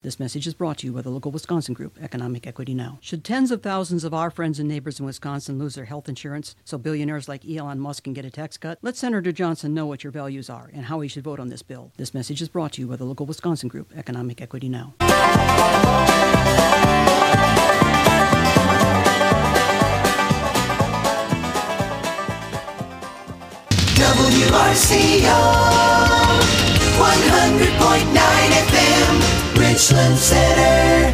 This message is brought to you by the local Wisconsin group, Economic Equity Now. Should tens of thousands of our friends and neighbors in Wisconsin lose their health insurance so billionaires like Elon Musk can get a tax cut? Let Senator Johnson know what your values are and how he should vote on this bill. This message is brought to you by the local Wisconsin group, Economic Equity Now. WRCO 100.9 FM, Richland Center.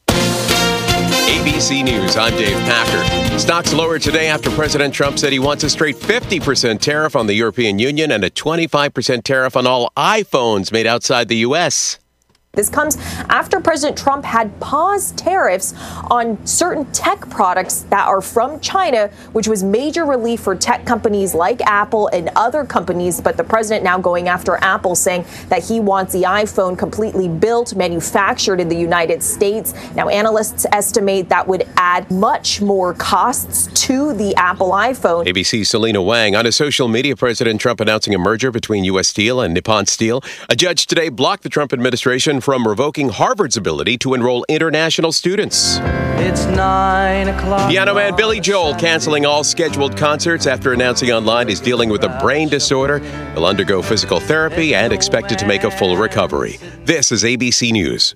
ABC News, I'm Dave Packer. Stocks lower today after President Trump said he wants a straight 50% tariff on the European Union and a 25% tariff on all iPhones made outside the U.S. This comes after President Trump had paused tariffs on certain tech products that are from China, which was major relief for tech companies like Apple and other companies. But the president now going after Apple, saying that he wants the iPhone completely built, manufactured in the United States. Now, analysts estimate that would add much more costs to the Apple iPhone. ABC's Selena Wang. On his social media, President Trump announcing a merger between U.S. Steel and Nippon Steel. A judge today blocked the Trump administration from revoking Harvard's ability to enroll international students. It's 9 o'clock. Piano man Billy Joel canceling all scheduled concerts after announcing online he's dealing with a brain disorder. He'll undergo physical therapy and expected to make a full recovery. This is ABC News.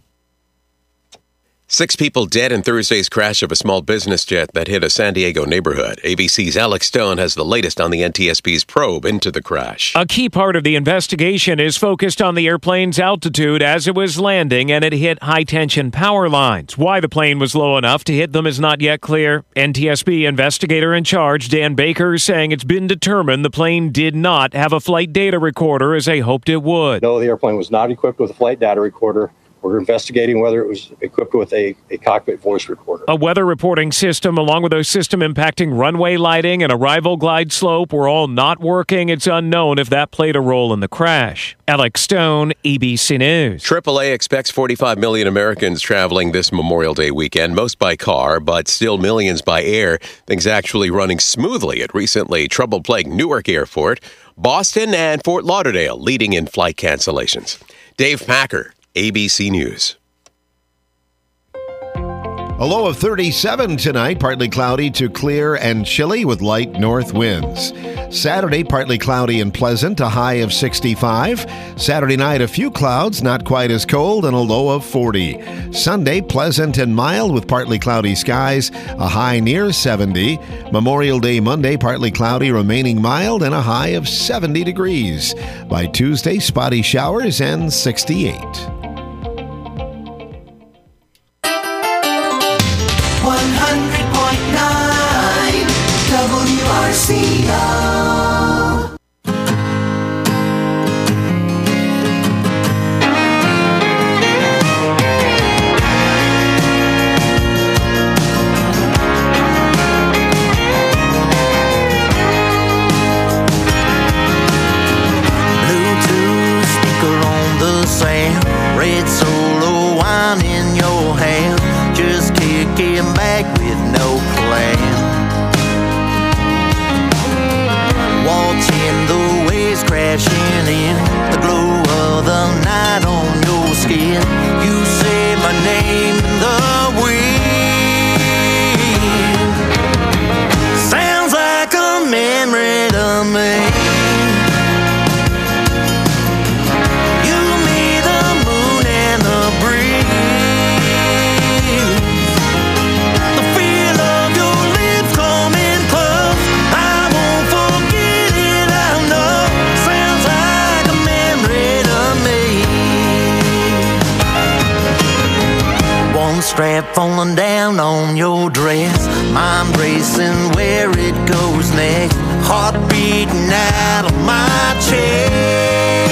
6 people dead in Thursday's crash of a small business jet that hit a San Diego neighborhood. ABC's Alex Stone has the latest on the NTSB's probe into the crash. A key part of the investigation is focused on the airplane's altitude as it was landing and it hit high-tension power lines. Why the plane was low enough to hit them is not yet clear. NTSB investigator in charge, Dan Baker, saying it's been determined the plane did not have a flight data recorder as they hoped it would. No, the airplane was not equipped with a flight data recorder. We're investigating whether it was equipped with a cockpit voice recorder. A weather reporting system, along with a system impacting runway lighting and arrival glide slope, were all not working. It's unknown if that played a role in the crash. Alex Stone, ABC News. AAA expects 45 million Americans traveling this Memorial Day weekend, most by car, but still millions by air. Things actually running smoothly at recently trouble-plagued Newark Airport. Boston and Fort Lauderdale leading in flight cancellations. Dave Packer, ABC News. A low of 37 tonight, partly cloudy to clear and chilly with light north winds. Saturday, partly cloudy and pleasant, a high of 65. Saturday night, a few clouds, not quite as cold, and a low of 40. Sunday, pleasant and mild with partly cloudy skies, a high near 70. Memorial Day Monday, partly cloudy, remaining mild, and a high of 70 degrees. By Tuesday, spotty showers and 68. 100.9 WRCO. Bluetooth speaker on the sand, red Solo wine in your hand, just kicking back with no plan. Watching the waves crashing in, the glow of the night on your skin. You say my name in the wind. Sounds like a memory to me. Strap falling down on your dress, mind racing where it goes next, heart beating out of my chest.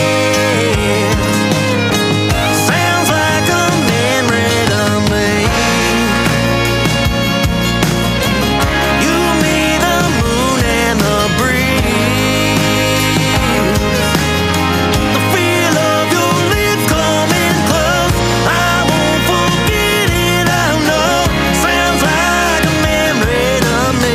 Sounds like a memory to me. You, me, the moon and the breeze. The feel of your lips coming close, I won't forget it. Sounds like a memory to me.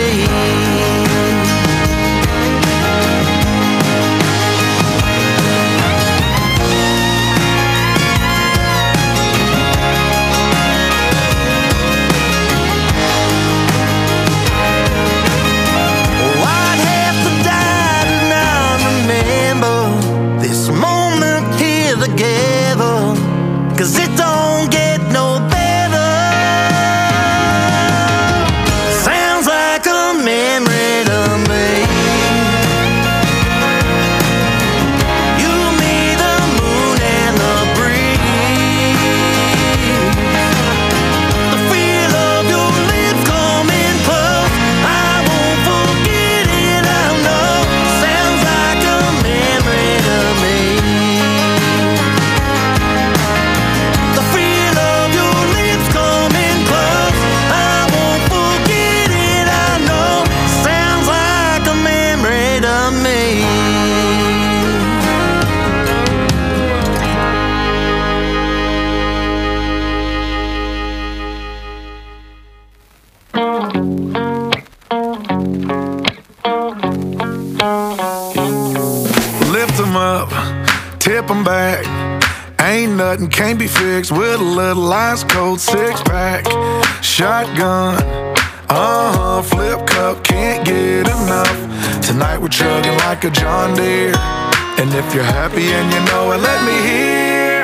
nothing can't be fixed with a little ice cold 6-pack. Shotgun, flip cup, can't get enough. Tonight we're chugging like a John Deere. And if you're happy and you know it, let me hear.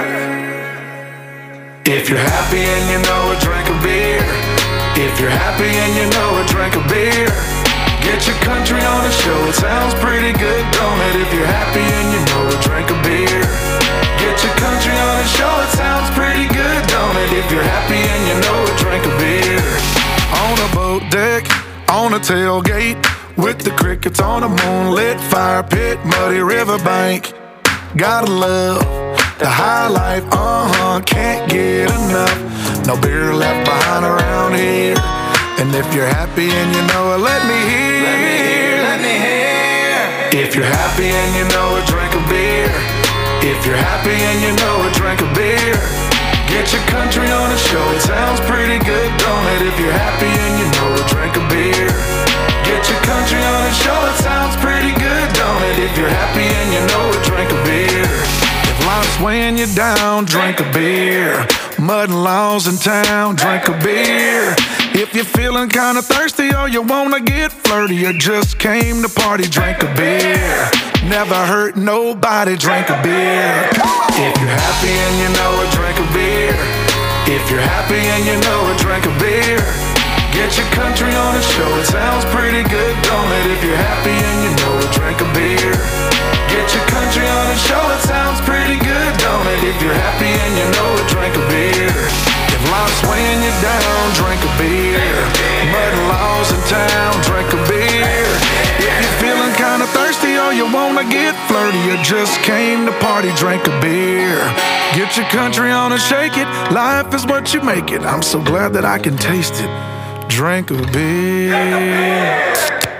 If you're happy and you know it, drink a beer. If you're happy and you know it, drink a beer. Get your country on the show, it sounds pretty good, don't it? If you're happy and you know it, drink a beer. Get your country on the show, it sounds pretty good, don't it? If you're happy and you know it, drink a beer. On a boat deck, on a tailgate, with the crickets on a moonlit fire pit, muddy riverbank. Gotta love the high life, can't get enough. No beer left behind around here. And if you're happy and you know it, let me hear. Let me hear, let me hear. If you're happy and you know it, drink a beer. If you're happy and you know it, drink a beer. Get your country on the show, it sounds pretty good, don't it? If you're happy and you know it, drink a beer. Get your country on the show, it sounds pretty good, don't it? If you're happy and you know it, drink a beer. If life's weighing you down, drink a beer. Mud and laws in town, drink a beer. If you're feeling kinda thirsty or you wanna get flirty or just came to party, drink a beer. Never hurt nobody, drink a beer. If you're happy and you know it, drink a beer. If you're happy and you know it, drink a beer. Get your country on the show, it sounds pretty good, don't it? If you're happy and you know it, drink a beer. Get your country on the show, it sounds pretty good, don't it? If you're happy and you know it, drink a beer. If life's weighing you down, drink a beer. Mud and laws in town, drink a beer. If you're feeling kinda thirsty or you wanna get flirty or just came to party, drink a beer. Get your country on and shake it, life is what you make it. I'm so glad that I can taste it. Drink a beer.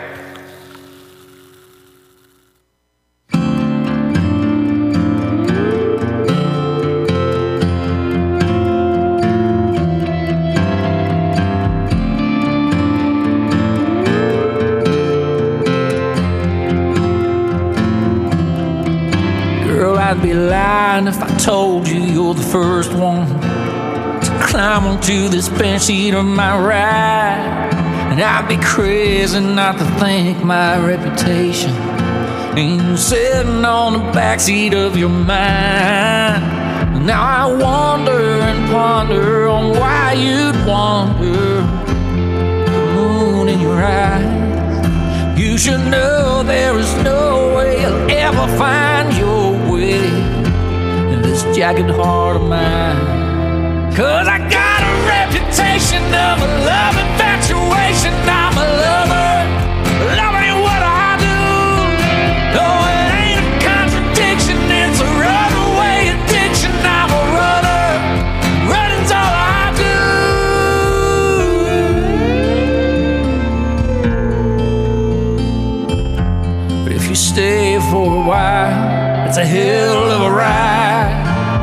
Girl, I'd be lying if I told you you're the first one to climb onto this bench seat of my ride. And I'd be crazy not to think my reputation ain't sitting on the backseat of your mind. Now I wonder and ponder on why you'd wander the moon in your eyes. You should know there is no way you'll ever find your way in this jagged heart of mine. 'Cause I got a reputation of a love infatuation. I'm a lover, love ain't what I do. No, it ain't a contradiction, it's a runaway addiction. I'm a runner, running's all I do. But if you stay for a while, it's a hell of a ride.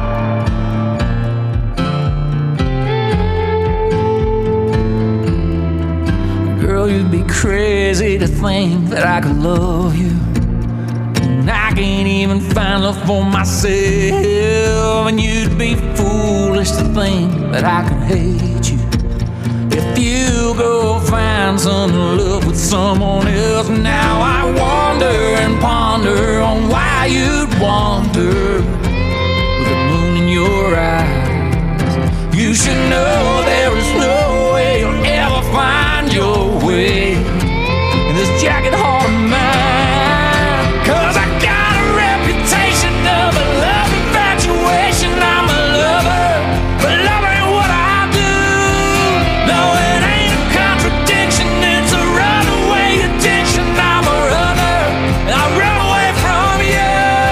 You'd be crazy to think that I could love you, and I can't even find love for myself. And you'd be foolish to think that I could hate you if you go find some love with someone else. Now I wonder and ponder on why you'd wander with the moon in your eyes. You should know there is no way you'll ever find your way in this jagged heart of mine. 'Cause I got a reputation of a love infatuation. I'm a lover, but love ain't what I do. No, it ain't a contradiction, it's a runaway addiction. I'm a runner, and I run away from you.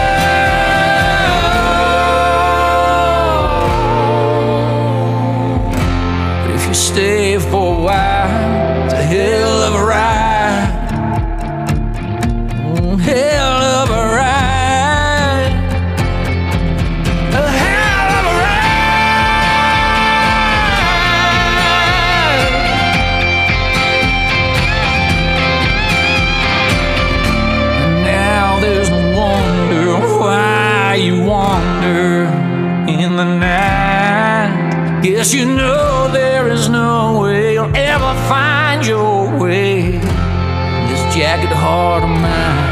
But if you stay for a while, it's a hell of a ride. Hell of a ride. A hell of a ride. And now there's no wonder why you wander in the night. Guess you know there is no way you'll ever find your way in this jagged heart of mine.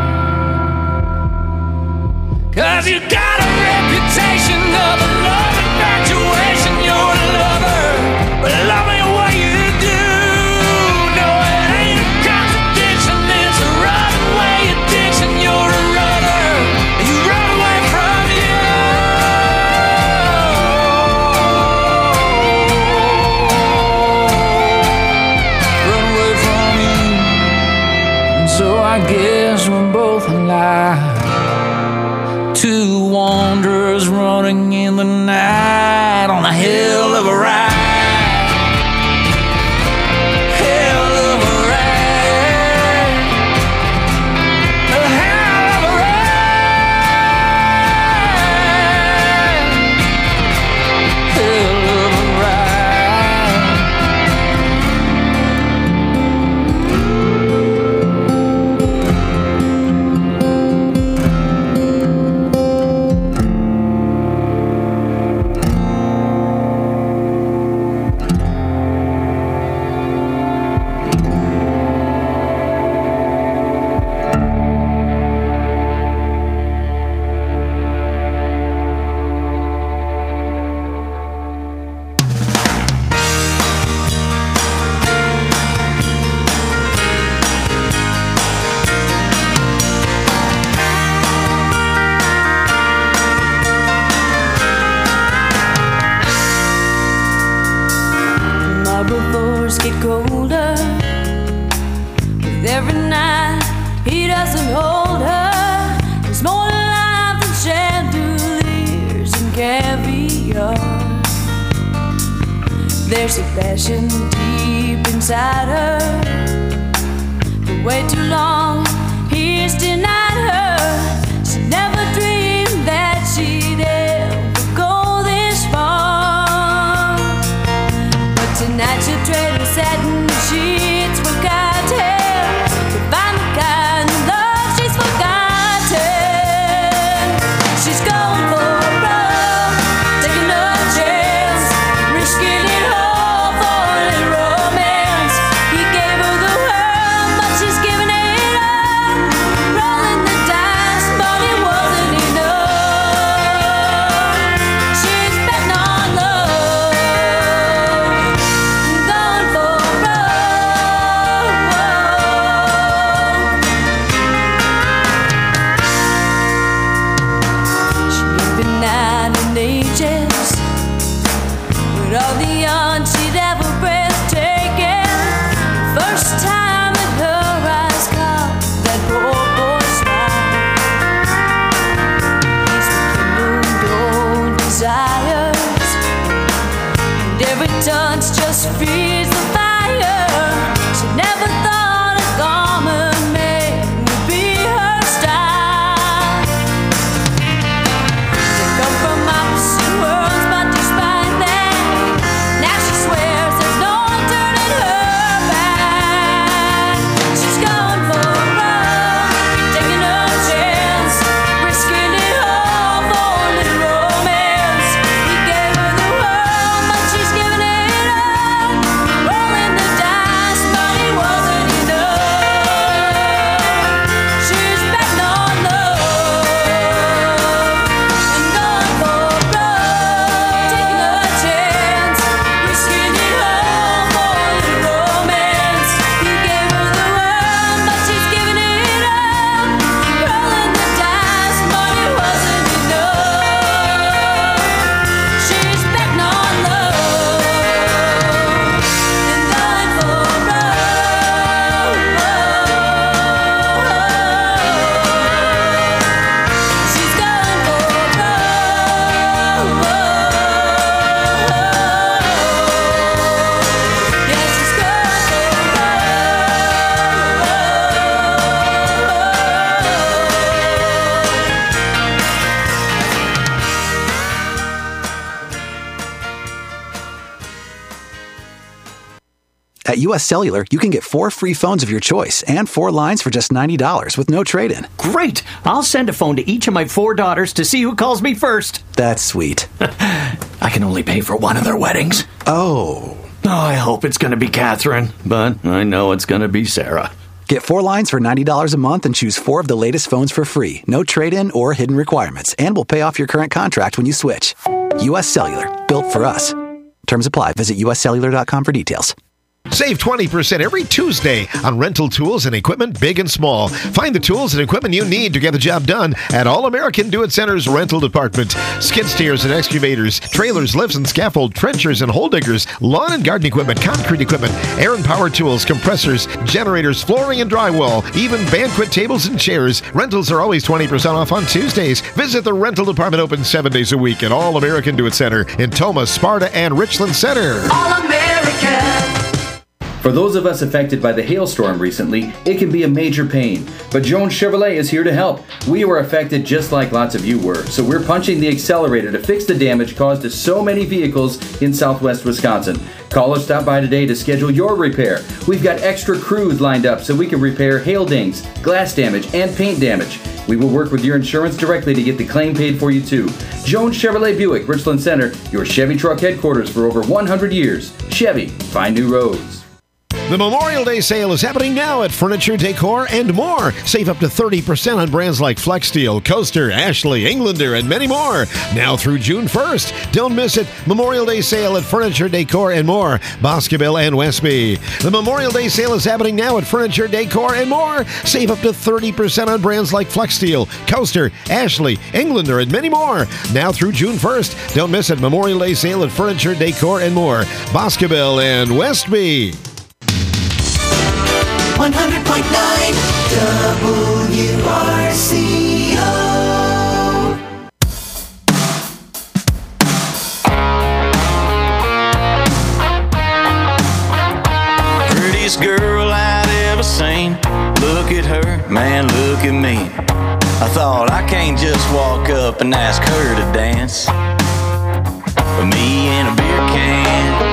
'Cause you got a reputation of a love infatuation. You're a lover, but love me what you do. No, it ain't a contradiction, it's a runaway addiction. You're a runner, and you run away from you. Run away from you. And so I guess we're both alive. Two wanderers running in the night on a hell of a ride. Hell of a ride. A hell of a ride. Hell of a ride. Marble floors get colder with every night. He doesn't hold her. There's more to life than chandeliers and caviar. There's a passion deep inside her. For way too long, he's denied her. She never dreamed that she'd ever go this far. But tonight she'll trade her satin sheets for cotton to find the kind of love she's forgotten. She's going for a run, taking a chance, risking it all for a little romance. He gave her the world, but she's giving it up, rolling the dice, but it wasn't enough. She's betting on love, going for a run. She ain't been 9 ages, with all the yarn she'd ever breathtaking. First time that her eyes caught that poor boy's smile. He's rekindled old desires, and every touch just feeds the fire. She never thought a common man would be her style. They come from opposite worlds, but despite that, now she swears there's no turning her back. She's going for a run, taking a chance, risking it all for a little romance. He gave her the world, but she's giving it up, rolling the dice, but it wasn't enough. She's betting on love and going for a run, taking a chance, risking it all for a little romance. He gave her the world, but she's giving it up, rolling the dice, but it wasn't enough. She's betting on love and going for a run. She's going for a run. Yeah, she's going for a At US Cellular, you can get 4 free phones of your choice and 4 lines for just $90 with no trade-in. Great! I'll send a phone to each of my 4 daughters to see who calls me first. That's sweet. I can only pay for one of their weddings. Oh. I hope it's going to be Catherine, but I know it's going to be Sarah. Get 4 lines for $90 a month and choose 4 of the latest phones for free. No trade-in or hidden requirements. And we'll pay off your current contract when you switch. U.S. Cellular. Built for us. Terms apply. Visit uscellular.com for details. Save 20% every Tuesday on rental tools and equipment, big and small. Find the tools and equipment you need to get the job done at All American Do It Center's rental department. Skid steers and excavators, trailers, lifts and scaffold, trenchers and hole diggers, lawn and garden equipment, concrete equipment, air and power tools, compressors, generators, flooring and drywall, even banquet tables and chairs. Rentals are always 20% off on Tuesdays. Visit the rental department open 7 days a week at All American Do It Center in Tomah, Sparta, and Richland Center. All American. For those of us affected by the hailstorm recently, it can be a major pain. But Jones Chevrolet is here to help. We were affected just like lots of you were, so we're punching the accelerator to fix the damage caused to so many vehicles in southwest Wisconsin. Call or stop by today to schedule your repair. We've got extra crews lined up so we can repair hail dings, glass damage, and paint damage. We will work with your insurance directly to get the claim paid for you too. Jones Chevrolet Buick, Richland Center, your Chevy truck headquarters for over 100 years. Chevy, find new roads. The Memorial Day sale is happening now at Furniture, Decor, and more. Save up to 30% on brands like FlexSteel, Coaster, Ashley, Englander, and many more. Now through June 1st. Don't miss it. Memorial Day sale at Furniture, Decor, and more. Boscoville and Westby. The Memorial Day sale is happening now at Furniture, Decor, and more. Save up to 30% on brands like FlexSteel, Coaster, Ashley, Englander, and many more. Now through June 1st. Don't miss it. Memorial Day sale at Furniture, Decor, and more. Boscoville and Westby. 100.9 WRCO. Prettiest girl I'd ever seen. Look at her, man, look at me. I thought I can't just walk up and ask her to dance. But me and a beer can.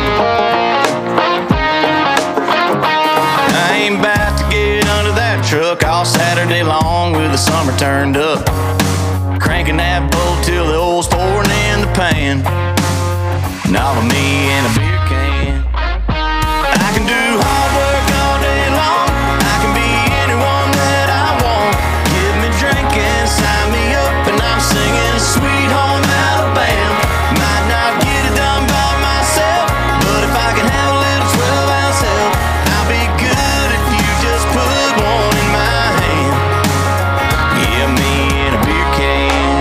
I ain't about to get under that truck all Saturday long with the summer turned up. Cranking that boat till the oil's pouring in the pan. Now with me and a beer can. I can do hard work all day long. I can be anyone that I want. Give me drinking, sign me up, and I'm singing Sweet Home Alabama. Might not get it done by myself, but if I can have a little 12-ounce help, I'll be good if you just put one in my hand. Yeah, me and a beer can.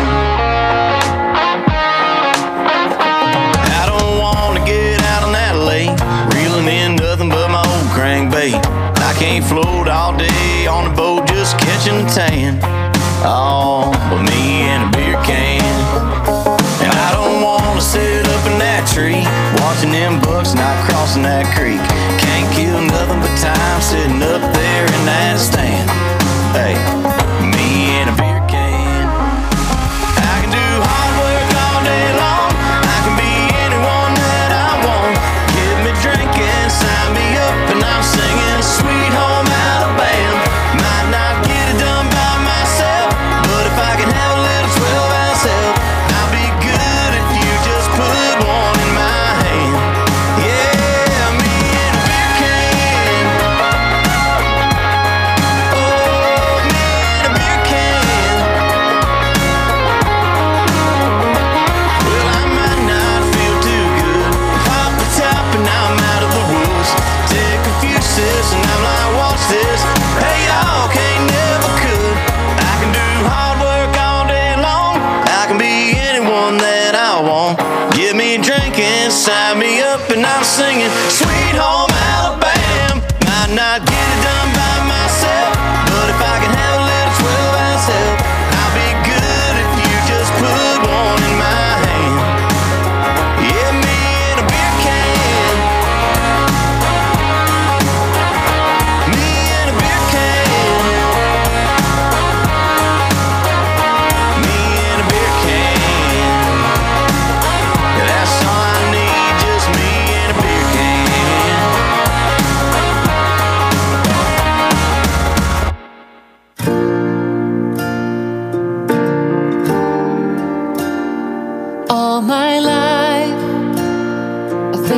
I don't want to get out on that lake, reeling in nothing but my old crankbait. I can't float all day on the boat just catching a tan. Oh, but me and a beer can. And I don't want to sit up in that tree watching them bucks not crossing that creek. Can't kill nothing but time sitting up there in that stand. Hey, me and a beer can. I can do hard work all day long. I can be anyone that I want. Give me drinking, sign me up, and I'm singing Sweet Home Alabama. Might not get it done by myself, but if I can have a little 12-ounce help, I'll be good if you just put one in my hand. Yeah, me and a beer can. Oh, me and a beer can. Well, I might not feel too good. Pop the top and I'm out of the woods. Take a few sips and I'm like, watch this. Hey, y'all can't never could. I can do hard work all day long. I can be anyone that I want. Give me a drink and sign me up, and I'm singing Sweet Home Alabama. Might not get it done by myself, but if I can have a little 12-ounce help, I'll be good if you just put one in my hand. Yeah, me and a beer can. Me and a beer can. Me and a beer can. Yeah, that's all I need, just me and a beer can.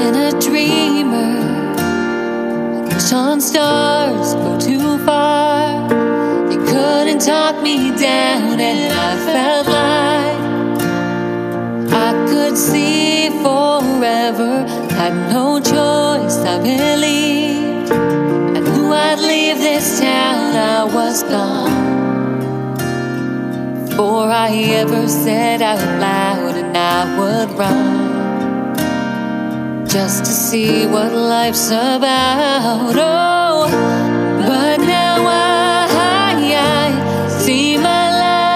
been a dreamer. I wish on stars go too far. They couldn't talk me down, and I felt like I could see forever. Had no choice, I believed. I knew I'd leave this town, I was gone. Before I ever said out loud, and I would run just to see what life's about. Oh, but now I see my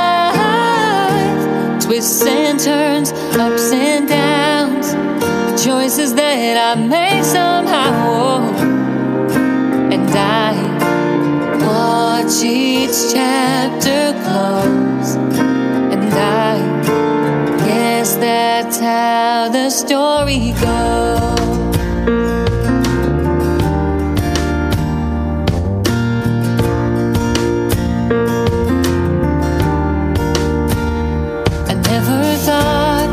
life, twists and turns, ups and downs, the choices that I made somehow. Oh, and I watch each chapter close, and I guess that's how the story goes. I never thought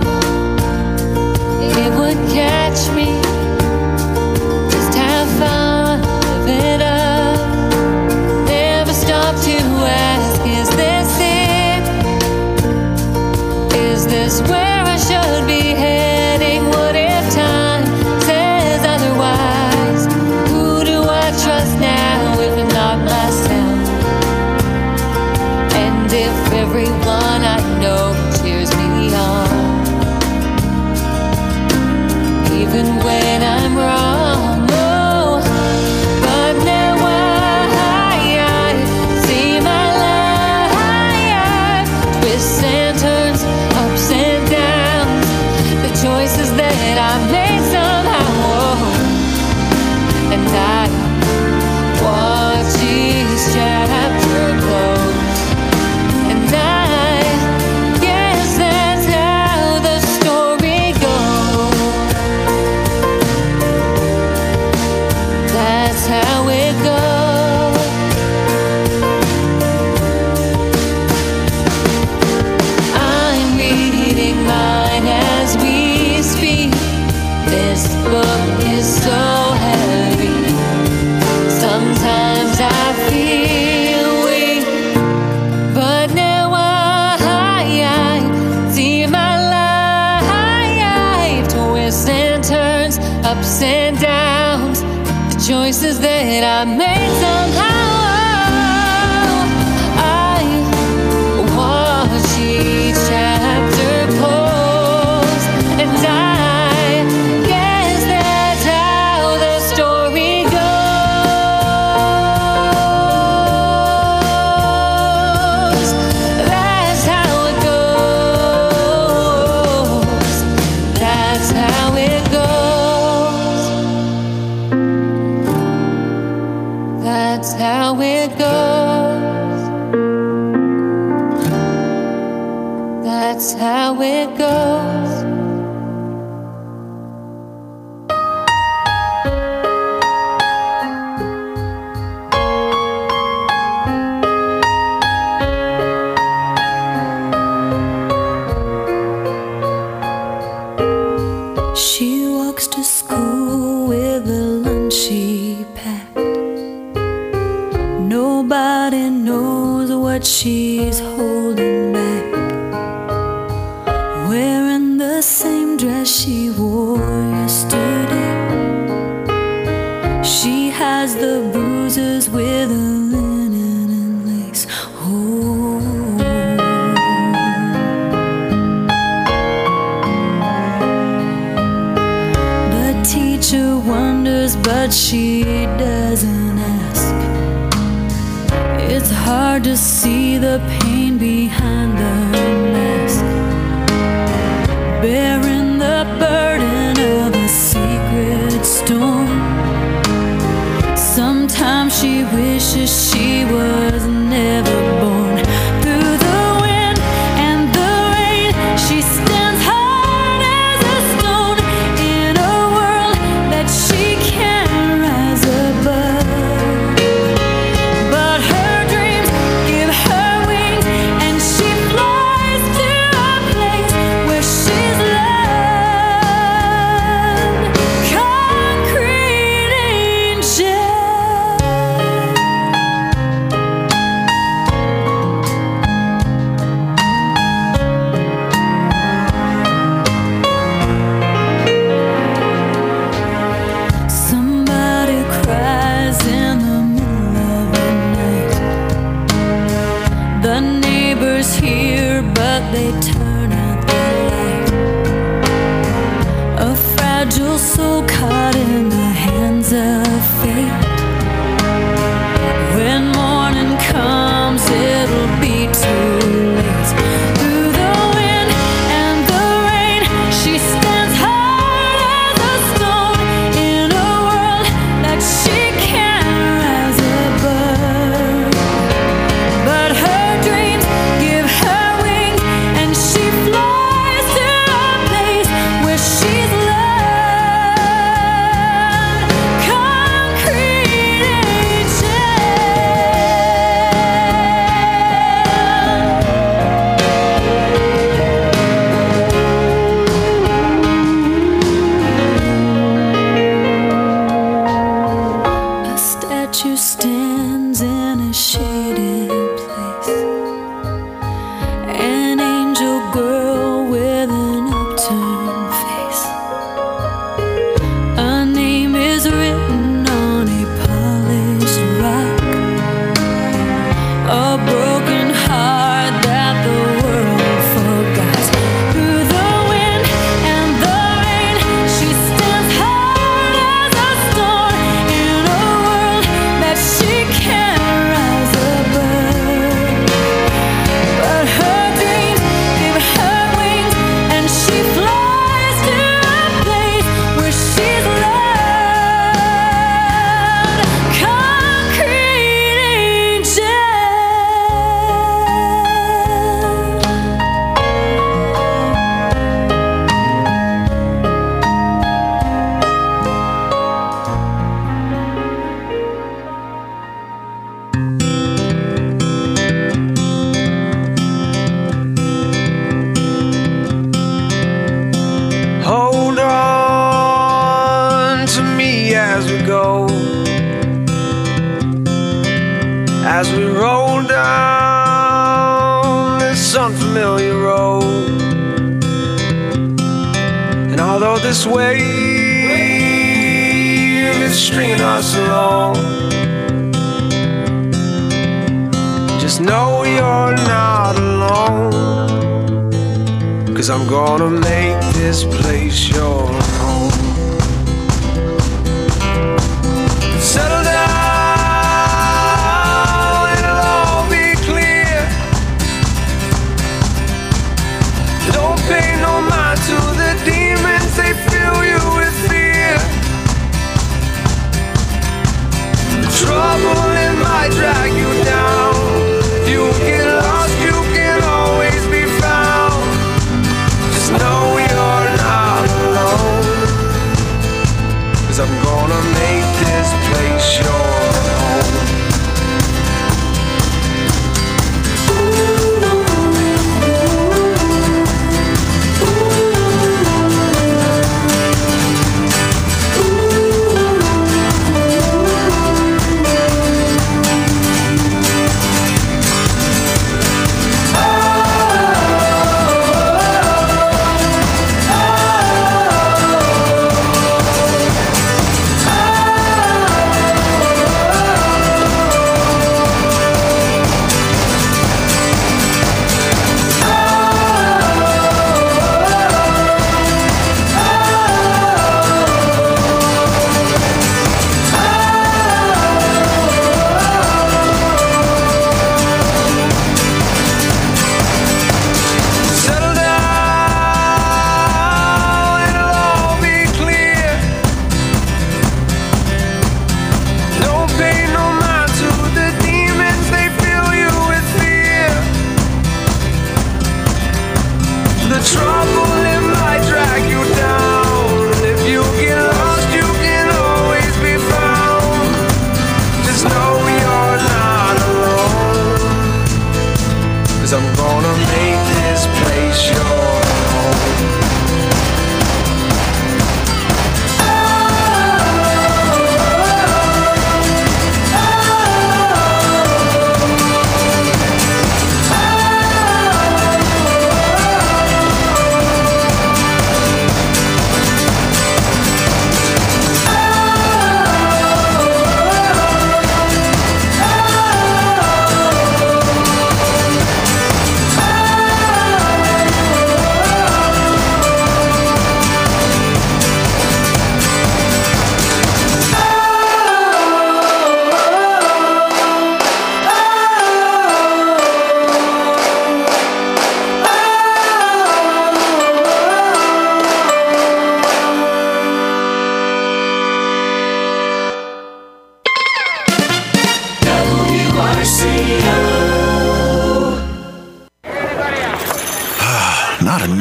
it would catch me, just have fun, live it up. Never stop to ask, is this it? Is this where I should be heading? What if time says otherwise? Who do I trust now if not myself? And if everyone I know cheers me on, even when I'm wrong? Oh, but now I see my life, twists and turns, ups and downs, the choices that I made somehow. Oh, and I watch each chapter close, and I guess that's how the story goes. That's how it goes. I'm reading mine as we speak. This book is so heavy. Sometimes I feel weak, but now I see my life, twists and turns, ups and downs, the choices that I made somehow. I watch each chapter close, and I guess that's how the story goes. That's how it goes. That's how it goes. That's how it goes. That's how it goes. She walks to school with a lunch she packed. Nobody knows what she's holding back. Wearing the same dress she wore yesterday. She has the bruises with the linen and lace. Oh. The teacher wonders, but she doesn't ask. It's hard to see the pain behind the mask, bearing the burden of a secret storm. Sometimes she wishes she was never born. Through the wind and the rain, she stands hard as a stone in a world that she can't rise above. But her dreams give her wings, and she flies to a place where she's loved. caught in the hands of fate. When morning comes, it'll be too late. Through the wind and the rain, she stands hard as a stone in a world that she can't rise above. But her dreams give her wings, and she flies to a place where she's loved. Concrete angel. A statue stands in a shaded place. An angel girl with an upturned face. A name is written on a polished rock. A broken heart that the world forgot. Through the wind and the rain, she stands hard as a stone in a world that she can't rise above. But her dreams give her wings, and she flies to a place where she's loved. Concrete angel. Hold on to me as we go, as we roll down this unfamiliar road. And although this wave is stringing us along, just know you're not alone. 'Cause I'm gonna make this place your home. Settle down, it'll all be clear. Don't pay no mind to the demons, they fill you with fear. The trouble, it might drag you down. You get lost, you can always be found. Just know you're not alone. 'Cause I'm gonna make this place your home.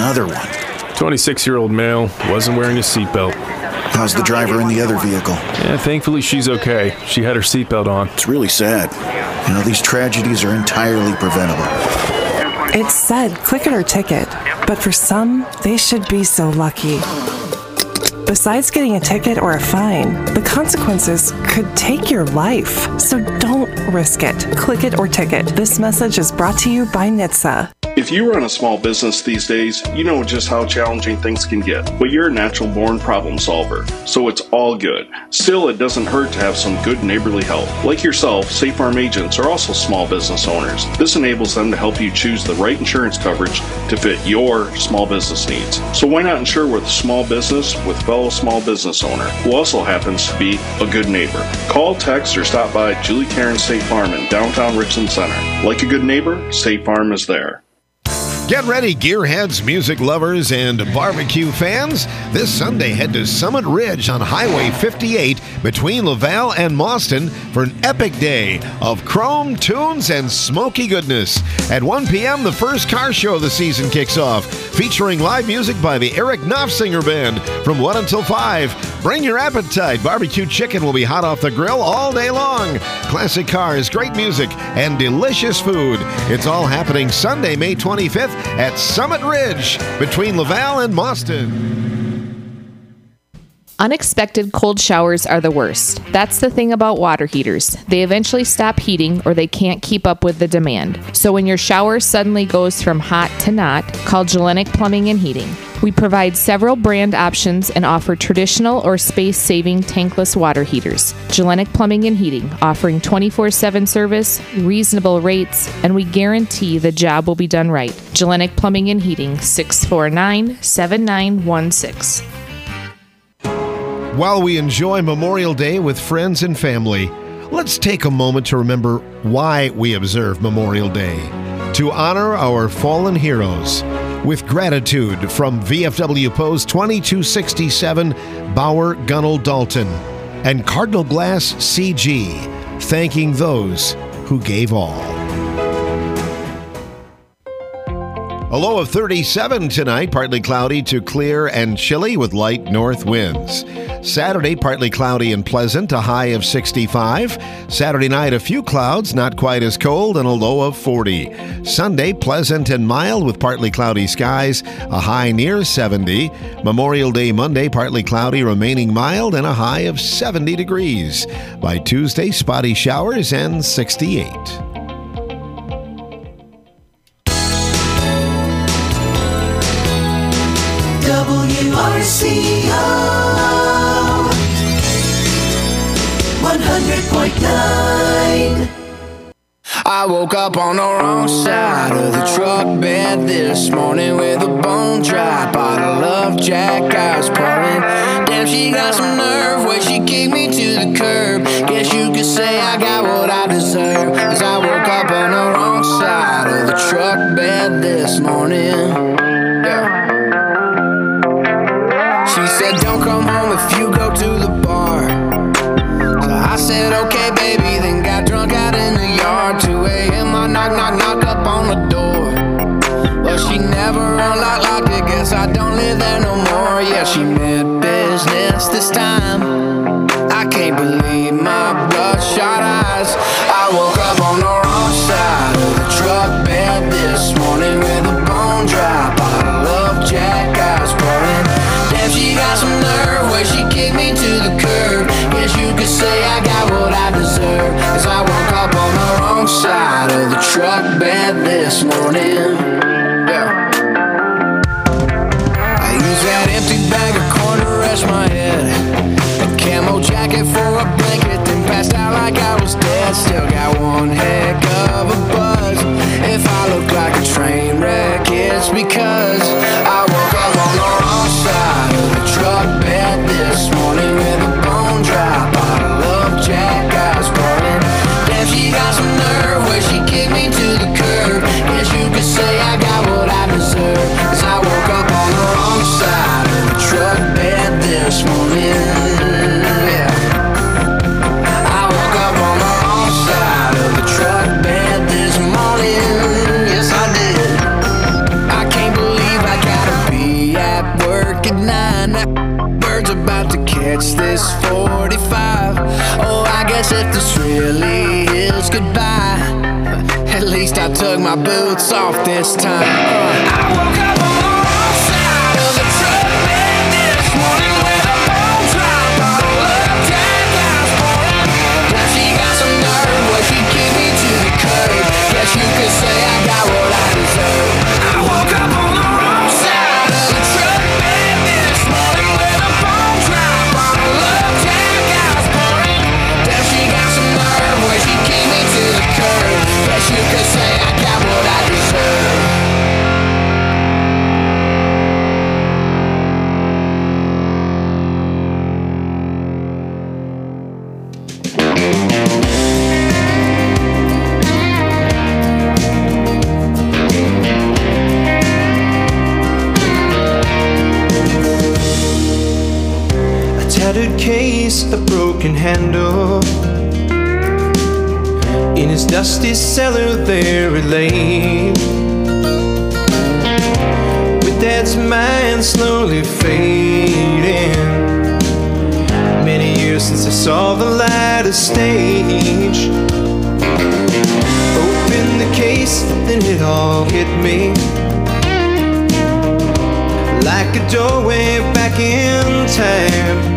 another one. 26-year-old male, wasn't wearing a seatbelt. How's the driver in the other vehicle? Yeah, thankfully she's okay. She had her seatbelt on. It's really sad. You know, these tragedies are entirely preventable. It said click it or ticket, but for some, they should be so lucky. Besides getting a ticket or a fine, the consequences could take your life. So don't risk it. Click it or ticket. This message is brought to you by NHTSA. If you run a small business these days, you know just how challenging things can get, but you're a natural-born problem solver, so it's all good. Still, it doesn't hurt to have some good neighborly help. Like yourself, State Farm agents are also small business owners. This enables them to help you choose the right insurance coverage to fit your small business needs. So why not insure with a small business with fellow small business owner who also happens to be a good neighbor? Call, text, or stop by Julie Karen State Farm in downtown Richland Center. Like a good neighbor, State Farm is there. Get ready, gearheads, music lovers, and barbecue fans. This Sunday, head to Summit Ridge on Highway 58 between Laval and Mauston for an epic day of chrome, tunes, and smoky goodness. At 1 p.m., the first car show of the season kicks off, featuring live music by the Eric Knopfsinger Band from 1 until 5. Bring your appetite. Barbecue chicken will be hot off the grill all day long. Classic cars, great music, and delicious food. It's all happening Sunday, May 25th at Summit Ridge between Laval and Mauston. Unexpected cold showers are the worst. That's the thing about water heaters. They eventually stop heating or they can't keep up with the demand. So when your shower suddenly goes from hot to not, call Gellenic Plumbing and Heating. We provide several brand options and offer traditional or space-saving tankless water heaters. Gellenic Plumbing and Heating, offering 24/7 service, reasonable rates, and we guarantee the job will be done right. Gellenic Plumbing and Heating, 649-7916. While we enjoy Memorial Day with friends and family, let's take a moment to remember why we observe Memorial Day. To honor our fallen heroes. With gratitude from VFW Post 2267, Bauer Gunnell Dalton, and Cardinal Glass CG, thanking those who gave all. A low of 37 tonight, partly cloudy to clear and chilly with light north winds. Saturday, partly cloudy and pleasant, a high of 65. Saturday night, a few clouds, not quite as cold, and a low of 40. Sunday, pleasant and mild with partly cloudy skies, a high near 70. Memorial Day Monday, partly cloudy, remaining mild, and a high of 70 degrees. By Tuesday, spotty showers and 68. WRCO 100.9. I woke up on the wrong side of the truck bed this morning with a bone dry bottle of Jack I was pouring. Damn, she got some nerve when she kicked me to the curb. Guess you could say I got what I deserve, 'cause I woke up on the wrong side of the truck bed this morning. Yeah. She said, don't come home if you go to the bar. So I said, okay, baby, then got drunk out in the yard. 2 a.m., I knock up on the door. Well, she never unlocked it, guess I don't live there no more. Yeah, she meant business this time. I can't believe my bloodshot eyes. I woke up on the wrong side of the truck bed this morning with a bone dry bottle of Jack I was pouring. Damn, she got some nerve when she kicked me to the curb. Guess you could say I got what I deserve, 'cause I woke up on the wrong side of the truck bed this morning. Yeah. I used that empty bag of corn to rest my head, a camo jacket for a blanket, then passed out like I was dead. Still got one heck of a buzz. If I look like a train wreck, it's because I woke up on the wrong side of the truck bed this morning with a bone dry bottle of Jack I was pouring. Damn, she got some nerve when she kicked me to the curb. Guess you hits this 45. Oh, I guess if this really is goodbye, at least I took my boots off this time. I woke up on the wrong side of the truck bed this morning with a bone drop bottle of Jack Daniel's pouring. Now she got some nerve, well she kicked me to the curb. Guess you could say I got what I deserve. I woke up on the wrong side of the truck bed this morning with a bone drop bottle of Jack Daniel's pouring. Now she got some nerve, well she kicked me to the curb. Guess you could say I got what I deserve. Tattered case, a broken handle. In his dusty cellar there it lay, with Dad's mind slowly fading. Many years since I saw the light of stage. Opened the case, then it all hit me, like a doorway back in time.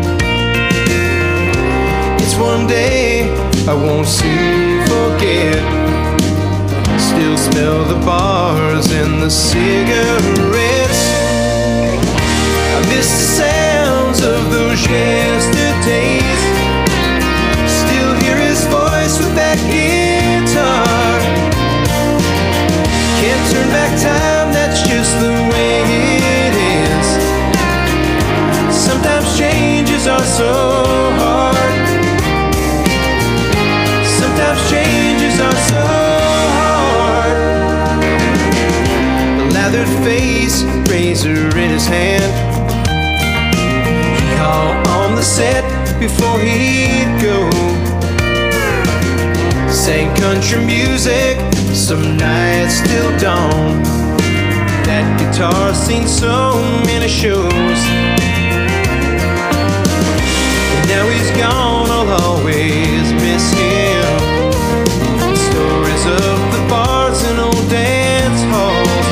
It's one day I won't soon forget. Still smell the bars and the cigarettes. I miss the sounds of those yesterdays. Still hear his voice with that guitar. Can't turn back time, that's just the way it is. Sometimes changes are so hard. Sometimes changes are so hard. A lathered face, razor in his hand. He hauled on the set before he'd go. Sang country music, some nights till dawn. That guitar seen so many shows. And now he's gone, I'll always miss him. Stories of the bars and old dance halls.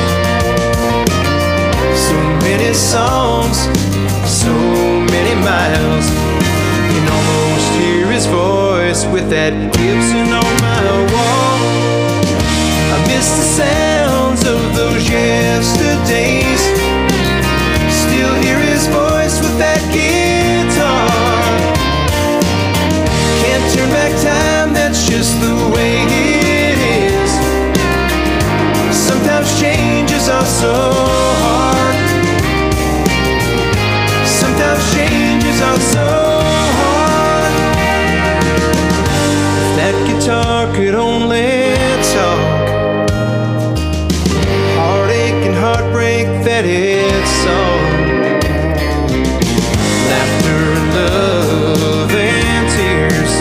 So many songs, so many miles. You can almost hear his voice with that Gibson on my wall. I miss the sounds of those yesterdays. Still hear his voice with that guitar. Can't turn back time, that's just the way it is. Sometimes changes are so hard. Sometimes changes are so hard. If that guitar could only talk, heartache and heartbreak that it saw. Laughter and love and tears.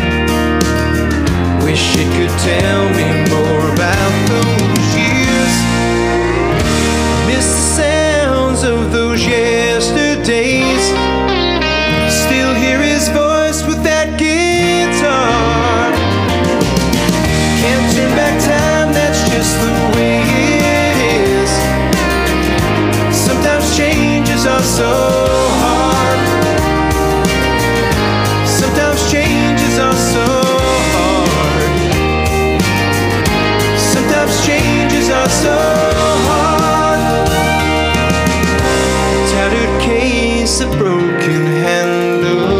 Wish it could tell me more about those years. Miss the sounds of those yesterdays. Still hear his voice with that guitar. Can't turn back time, that's just the way it is. Sometimes changes are so hard. Sometimes changes are so hard. Sometimes changes are so hard. Tattered case, a broken handle.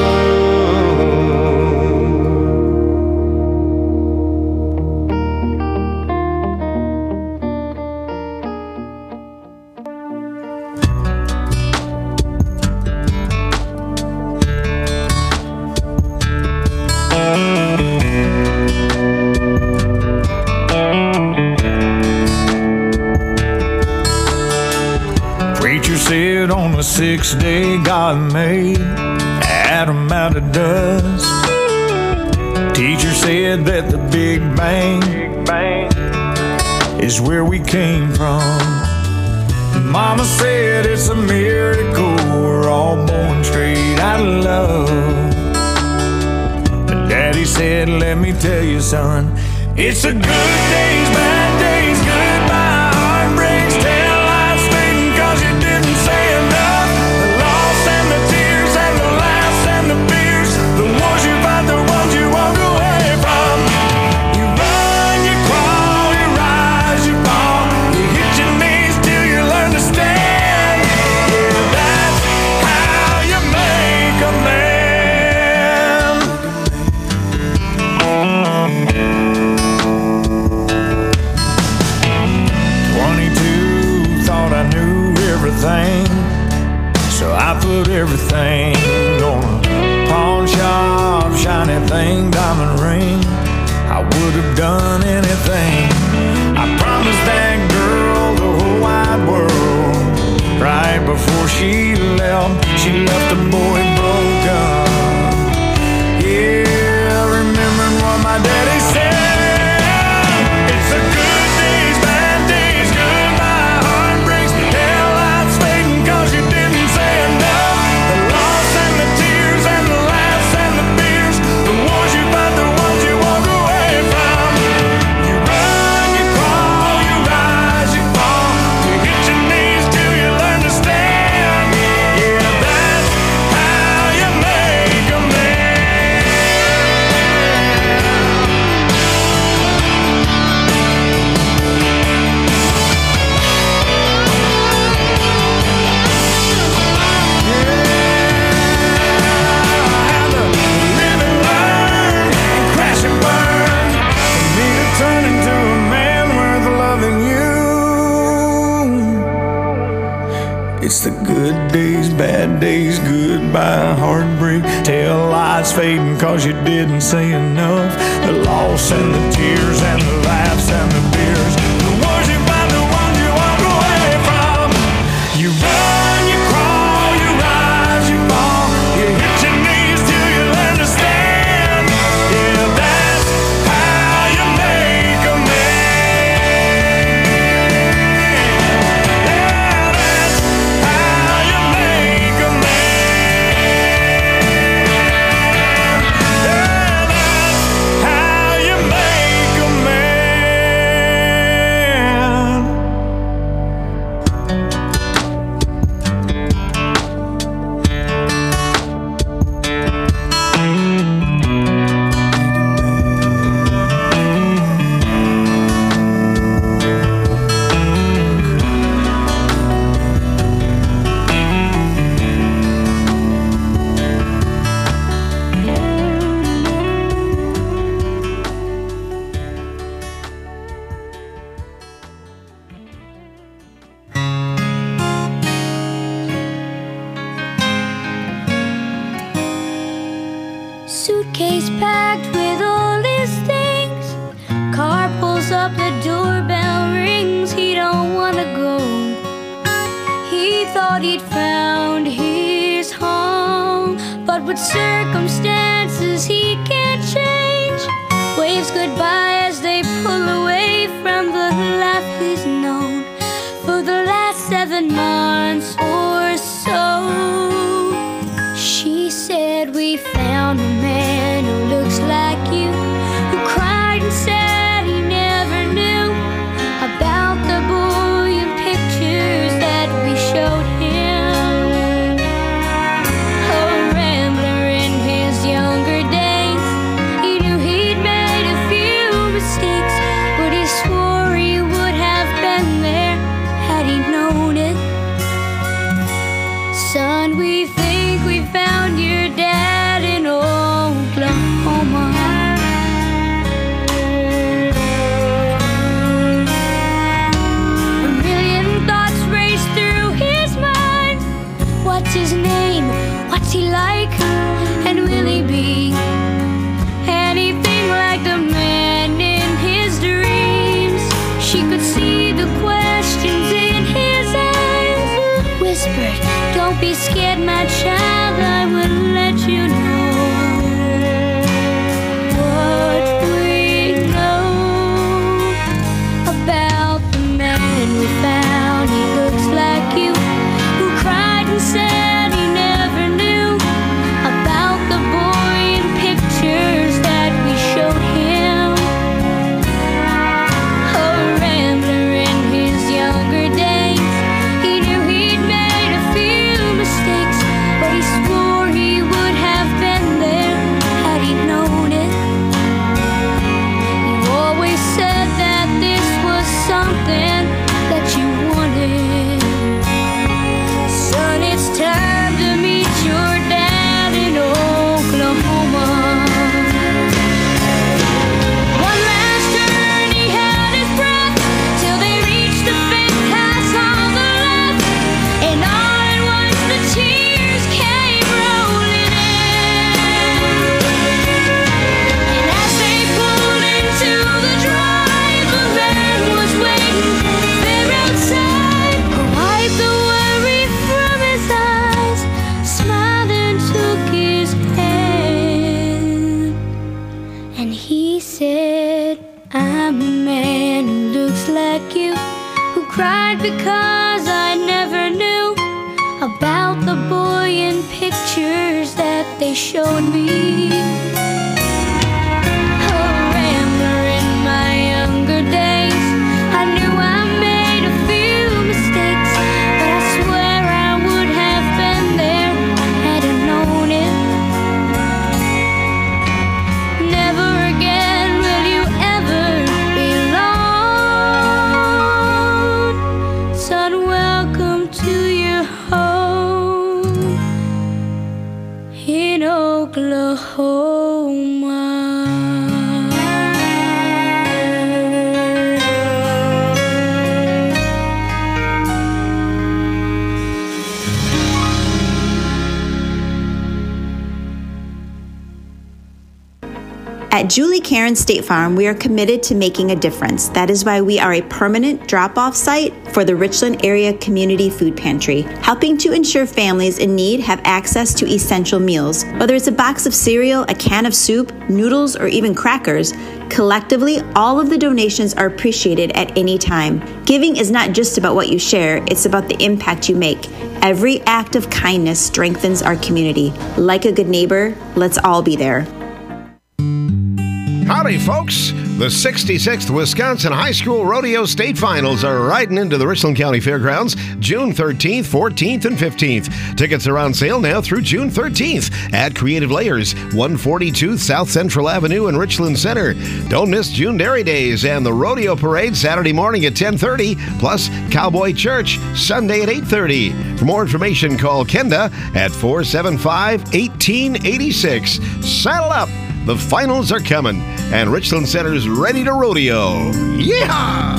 Preacher said on the sixth day God made Adam out of dust. Teacher said that the Big Bang is where we came from. Mama said it's a miracle we're all born straight out of love. But Daddy said, let me tell you, son, it's the good days, bad days, goodbye, heartbreaks, tail lights fading 'cause you didn't say enough. The loss and the tears and the laughs and the fears, the wars you fight, the ones you walk away from. You run, you crawl, you rise, you fall, you hit your knees till you learn to stand. Yeah, that's how you make a man. 22, thought I knew everything, so I put everything on a pawn shop, shiny thing, diamond ring. I would have done anything. I promised that girl the whole wide world. Right before she left the boy broken. Yeah, remembering what my daddy said. It's the good days, bad days, goodbye, heartbreaks, headlights fading 'cause you didn't say enough. The loss and the tears and the laughs and the fears, the wars you fight, the ones you walk away from. You run, you crawl, you rise, you fall, you hit your knees till you learn to stand. Yeah, that's how you make a man. Live and learn and crash and burn for me to turn into a man worth loving you. It's the good days, bad days, goodbye, heartbreak, tail lights fading 'cause you didn't say enough. The loss and the tears and the laughs and the fears, the wars you find, the ones you walk away from. You run, you crawl, you rise, you fall, you hit your knees till you learn to stand. Yeah, that's how you make a man. Yeah, that's how you make a man. Yeah, that's how you make a man. Suitcase packed with all his things. Car pulls up, the doorbell rings. He don't wanna go. He thought he'd found his home, but with circumstances he can't change. Waves goodbye as they pull away from the life he's known for the last 7 months or so. She said, we found a man who looks like you, who cried and said he never knew about the boy in pictures that we showed him. A rambler in his younger days, he knew he'd made a few mistakes, but he swore he would have been there had he known it. Son, we think we found your dad in Oklahoma. A million thoughts raced through his mind. What's his name? What's he like? And will he be anything like the man in his dreams? She could see the questions in his eyes. Whispered, don't be scared, my child, I will let you know what we know about the man we found. He looks like cried because I never knew about the boy in pictures that they showed me. A rambler in my younger days, I knew I made a few mistakes, but I swear I would have been there had I known it. Never again will you ever be alone. Son, welcome to your home in Oklahoma. At Julie Karen State Farm, we are committed to making a difference. That is why we are a permanent drop-off site for the Richland Area Community Food Pantry, helping to ensure families in need have access to essential meals. Whether it's a box of cereal, a can of soup, noodles, or even crackers, collectively, all of the donations are appreciated at any time. Giving is not just about what you share, it's about the impact you make. Every act of kindness strengthens our community. Like a good neighbor, let's all be there. Howdy, folks. The 66th Wisconsin High School Rodeo State Finals are riding into the Richland County Fairgrounds June 13th, 14th, and 15th. Tickets are on sale now through June 13th at Creative Layers, 142 South Central Avenue in Richland Center. Don't miss June Dairy Days and the Rodeo Parade Saturday morning at 10:30, plus Cowboy Church Sunday at 8:30. For more information, call Kenda at 475-1886. Saddle up! The finals are coming, and Richland Center's ready to rodeo. Yeehaw!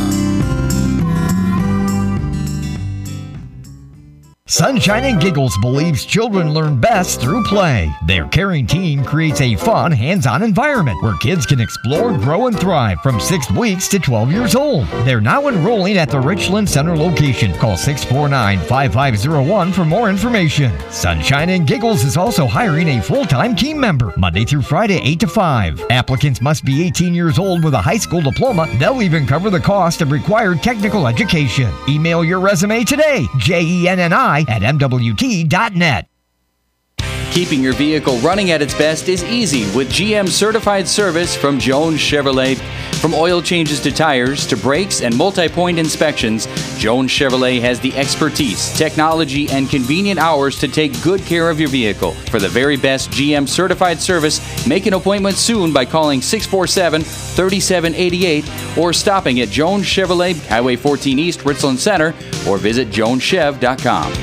Sunshine and Giggles believes children learn best through play. Their caring team creates a fun, hands-on environment where kids can explore, grow, and thrive from 6 weeks to 12 years old. They're now enrolling at the Richland Center location. Call 649-5501 for more information. Sunshine and Giggles is also hiring a full-time team member, Monday through Friday, 8 to 5. Applicants must be 18 years old with a high school diploma. They'll even cover the cost of required technical education. Email your resume today, JENNI@MWT.net. Keeping your vehicle running at its best is easy with GM certified service from Jones Chevrolet. From oil changes to tires to brakes and multi-point inspections, Jones Chevrolet has the expertise, technology, and convenient hours to take good care of your vehicle. For the very best GM certified service, make an appointment soon by calling 647-3788 or stopping at Jones Chevrolet, Highway 14 East, Richland Center, or visit joneschev.com.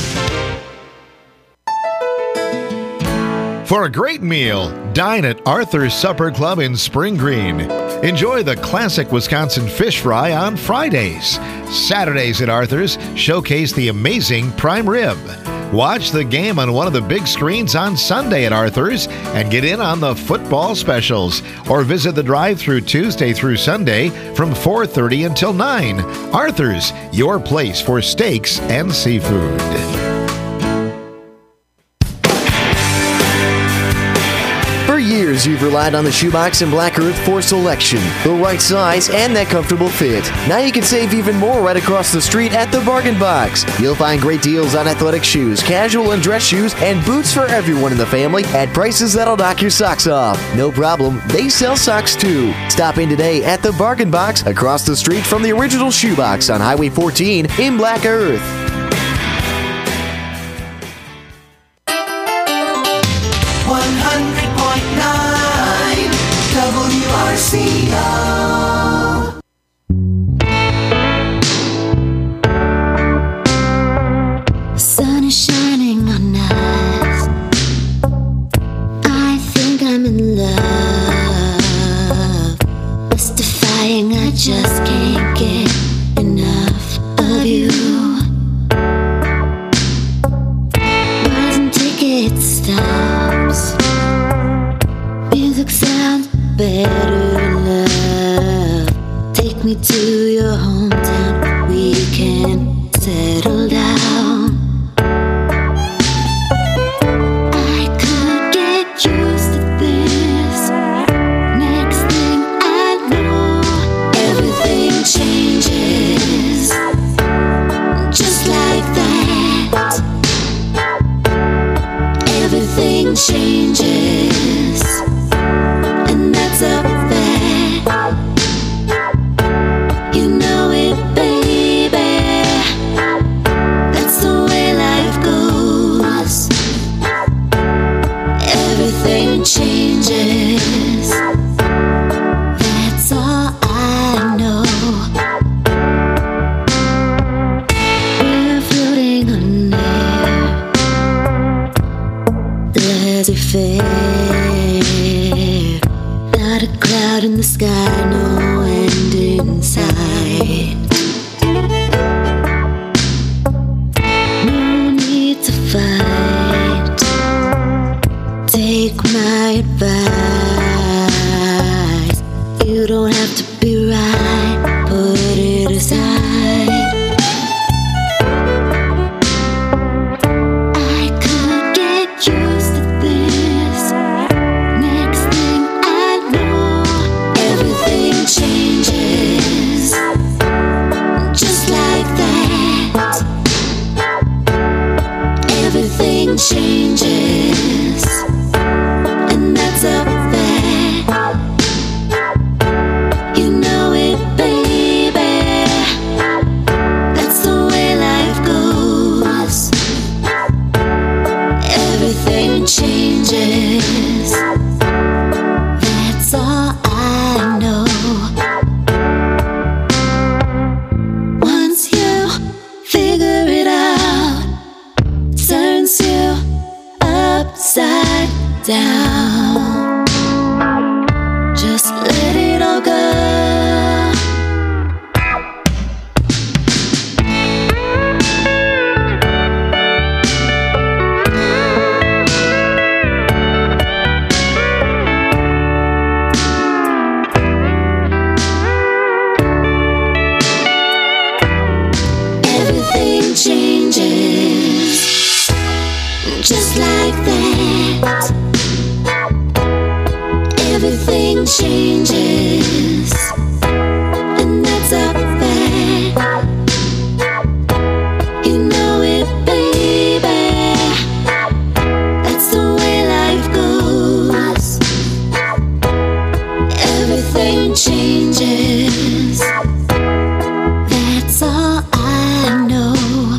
For a great meal, dine at Arthur's Supper Club in Spring Green. Enjoy the classic Wisconsin fish fry on Fridays. Saturdays at Arthur's showcase the amazing prime rib. Watch the game on one of the big screens on Sunday at Arthur's and get in on the football specials. Or visit the drive-thru Tuesday through Sunday from 4:30 until 9. Arthur's, your place for steaks and seafood. For years, you've relied on the Shoebox and Black Earth for selection, the right size, and that comfortable fit. Now you can save even more right across the street at the Bargain Box. You'll find great deals on athletic shoes, casual and dress shoes, and boots for everyone in the family at prices that'll knock your socks off. No problem, they sell socks too. Stop in today at the Bargain Box across the street from the original Shoebox on Highway 14 in Black Earth. 100.9 WRCO. The sun is shining on us. I think I'm in love. Mystifying, I just can't get enough of you. Bars and ticket stops. Music sounds better, love. Take me to your hometown. We can settle down. I could get used to this. Next thing I know, everything changes. Start in the sky, no end in sight. No need to fight. Take my advice. You don't have to be right. Put it aside. Changes, and that's a fact. You know it, baby. That's the way life goes. Everything changes. That's all I know. Once you figure it out, turns you upside down. Just let it all go. Everything changes. Just like that. Everything changes, and that's a fact. You know it, baby. That's the way life goes. Everything changes. That's all I know.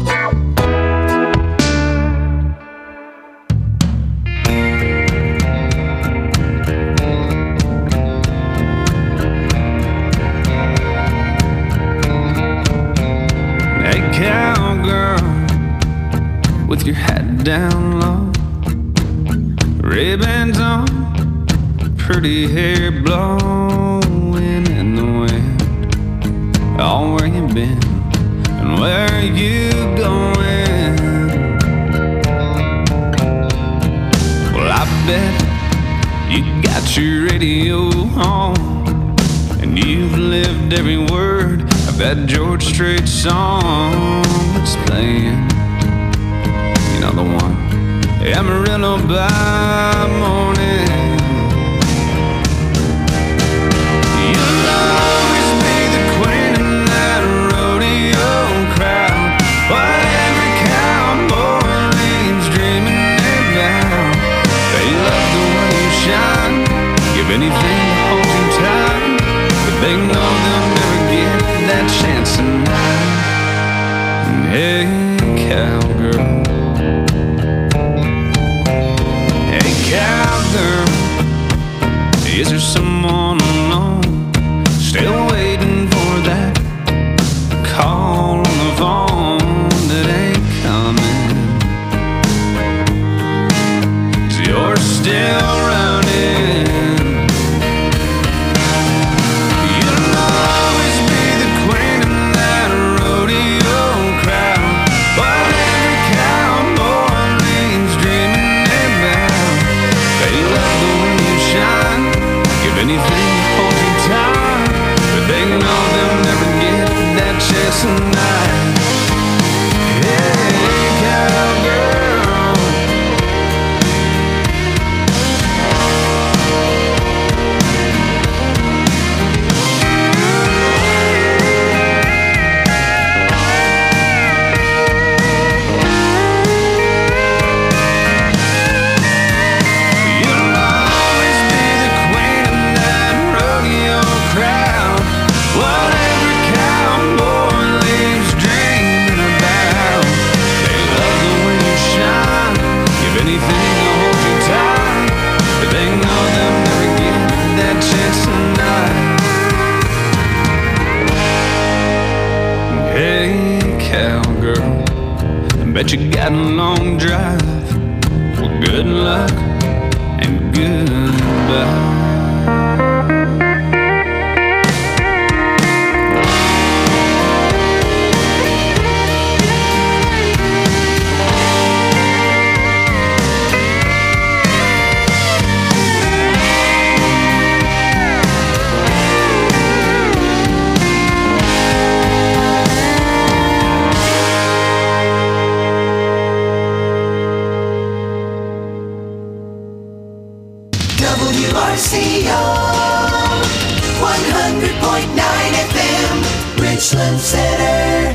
With your hat down low, ribbons on, pretty hair blowing in the wind. Oh, where you been and where are you going? Well, I bet you got your radio on, and you've lived every word of that George Strait song that's playing. You know the one, Amarillo by morning. You'll always be the queen in that rodeo crowd. Whatever cowboy leaves dreaming about. They love the way you shine, give anything to hold you tight, but they know they'll never get that chance tonight. Hey, cowgirl. Cowgirl, is there someone alone still waiting for that call on the phone that ain't coming? 'Cause you're still running. You'll always be the queen in that rodeo crowd. Whatever cowboy leaves dreaming about. They love the way you shine, give anything to hold you tight, but they know they'll never get that chance tonight. Hey, cowgirl. Bet you got a long drive. Well, good luck and goodbye. RCO 100.9 FM, Richland Center.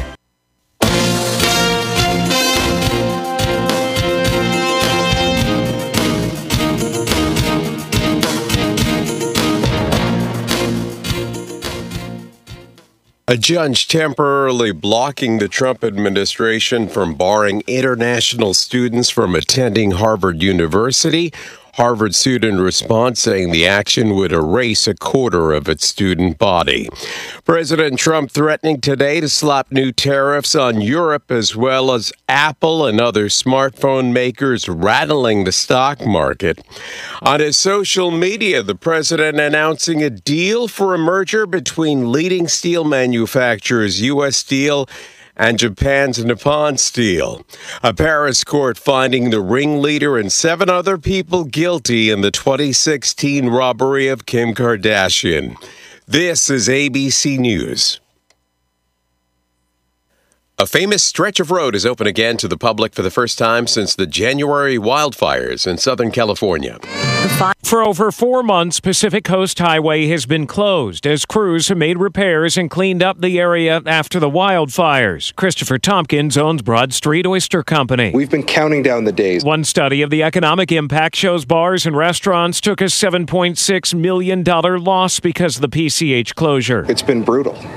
A judge temporarily blocking the Trump administration from barring international students from attending Harvard University. Harvard sued in response, saying the action would erase a quarter of its student body. President Trump threatening today to slap new tariffs on Europe, as well as Apple and other smartphone makers, rattling the stock market. On his social media, the president announcing a deal for a merger between leading steel manufacturers U.S. Steel and Japan's Nippon Steel. A Paris court finding the ringleader and 7 other people guilty in the 2016 robbery of Kim Kardashian. This is ABC News. A famous stretch of road is open again to the public for the first time since the January wildfires in Southern California. For over 4 months, Pacific Coast Highway has been closed as crews have made repairs and cleaned up the area after the wildfires. Christopher Tompkins owns Broad Street Oyster Company. We've been counting down the days. One study of the economic impact shows bars and restaurants took a $7.6 million loss because of the PCH closure. It's been brutal.